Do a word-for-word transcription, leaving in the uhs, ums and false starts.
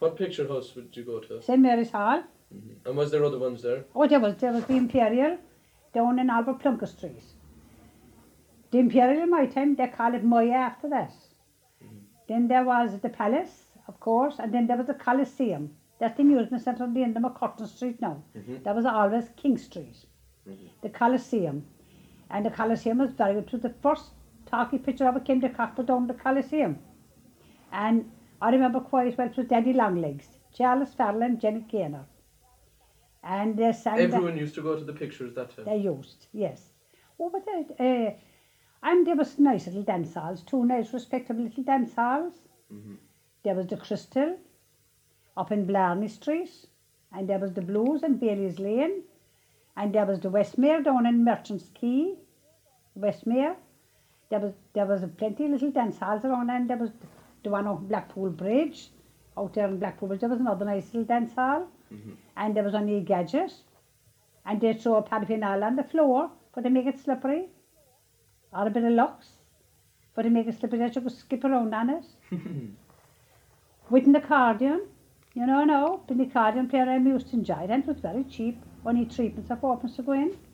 What picture house would you go to? Saint Mary's Hall. Mm-hmm. And was there other ones there? Oh, there was, there was the Imperial down in Albert Plunkett Street. The Imperial in my time, they call it Moya after that. Mm-hmm. Then there was the Palace, of course, and then there was the Coliseum. That's the amusement centre on the end of McCurtain Street now. Mm-hmm. That was always King Street. Mm-hmm. The Coliseum. And the Coliseum was very good. It was the first talkie picture ever came to Cockpur down the Coliseum. And I remember quite well, it was Daddy Longlegs, Charles Farrell and Jenny Gaynor. And they sang Everyone that, used to go to the pictures that time? They used, yes. Oh, but they, uh, and there was nice little dance halls, two nice respectable little dance halls. Mm-hmm. There was the Crystal up in Blarney Street, and there was the Blues in Bailey's Lane, and there was the Westmere down in Merchant's Quay, Westmere. There was there was plenty of little dance halls around, and there was the one on Blackpool Bridge, out there in Blackpool Bridge. There was another nice little dance hall, mm-hmm. and there was only a gadget, and they throw a paraffin oil on the floor for to make it slippery, or a bit of Lux for to make it slippery that you could skip around on it. With an accordion, you know, no, the accordion player I used to enjoy, and it was very cheap, only threepence or fourpence to go in.